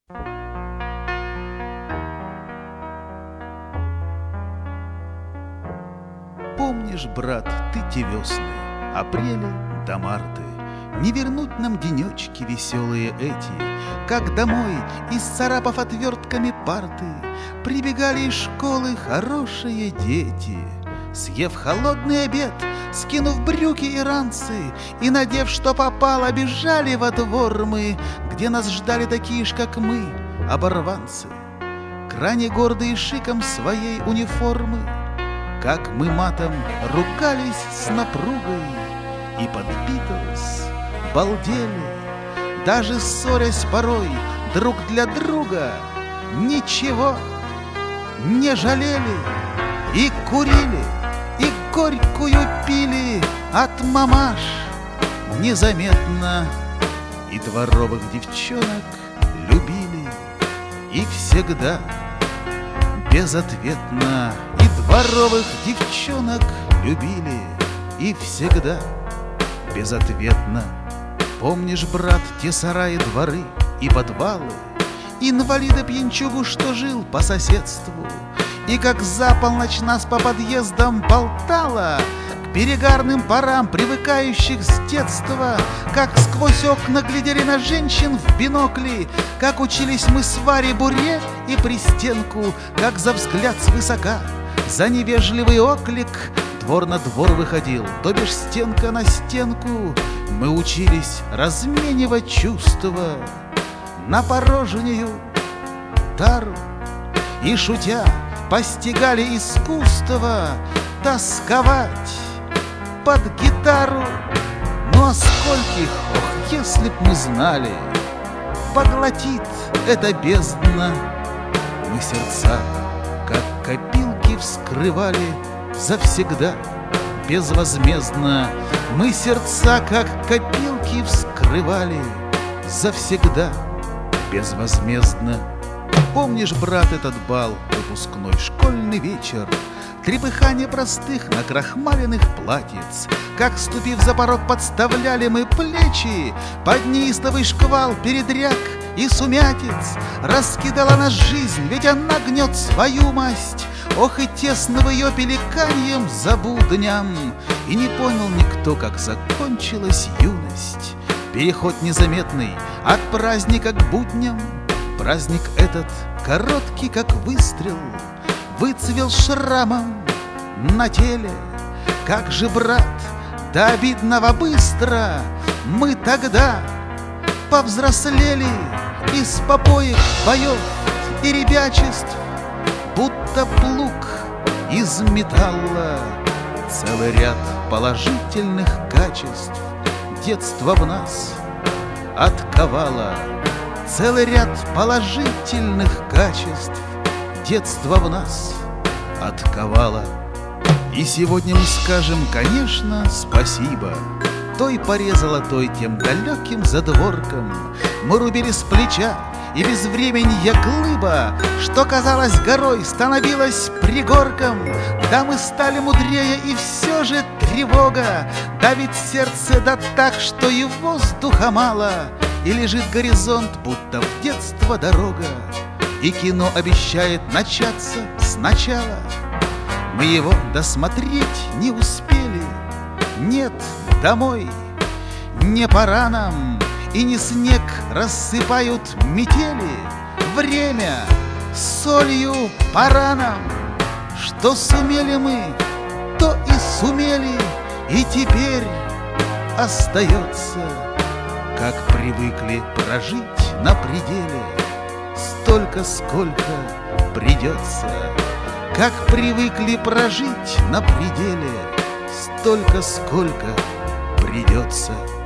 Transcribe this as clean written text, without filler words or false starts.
Помнишь, брат, ты те весны, апреля до марта, не вернуть нам денечки веселые эти, как домой, исцарапав отвертками парты, прибегали из школы хорошие дети. Съев холодный обед, скинув брюки и ранцы, и надев, что попало, бежали во двор мы, где нас ждали такие ж, как мы, оборванцы, крайне гордые шиком своей униформы. Как мы матом ругались с напругой и под Битлз балдели, даже ссорясь порой друг для друга, ничего не жалели. И курили, и горькую пили от мамаш незаметно, и дворовых девчонок любили, и всегда безответно. И дворовых девчонок любили, и всегда безответно. Помнишь, брат, те сараи, дворы и подвалы, инвалида-пьянчугу, что жил по соседству, и как за полночь нас по подъездам болтало, к перегарным парам, привыкающих с детства, как сквозь окна глядели на женщин в бинокли, как учились мы с Варей Буре и пристенку, как за взгляд свысока, за невежливый оклик двор на двор выходил, то бишь стенка на стенку. Мы учились разменивать чувства на порожнюю тару и, шутя, постигали искусство тосковать под гитару. Ну а скольких, ох, если б мы знали, поглотит эта бездна. Мы сердца, как копилки, вскрывали завсегда безвозмездно. Мы сердца, как копилки, вскрывали завсегда безвозмездно. Помнишь, брат, этот бал, выпускной школьный вечер, трепыхание простых накрахмаленных платьиц, как, ступив за порог, подставляли мы плечи под неистовый шквал передряг и сумятиц. Раскидала нас жизнь, ведь она гнет свою масть. Ох, и тесно в ее пеликаньем за будням, и не понял никто, как закончилась юность. Переход незаметный от праздника к будням. Праздник этот, короткий как выстрел, выцвел шрамом на теле. Как же, брат, до обидного быстро мы тогда повзрослели из попоек, боев и ребячеств, будто плуг из металла. Целый ряд положительных качеств детство в нас отковало. Целый ряд положительных качеств детство в нас отковало. И сегодня мы скажем, конечно, спасибо той поре золотой, тем далеким задворкам. Мы рубили с плеча, и без времени глыба, что казалось горой, становилась пригорком. Да, мы стали мудрее, и все же тревога давит сердце, да так, что и воздуха мало. И лежит горизонт, будто в детство дорога, и кино обещает начаться сначала. Мы его досмотреть не успели. Нет, домой не пора нам, и не снег рассыпают метели. Время солью пора нам. Что сумели мы, то и сумели, и теперь остается, как привыкли прожить на пределе, столько, сколько придется. Как привыкли прожить на пределе, столько, сколько придется.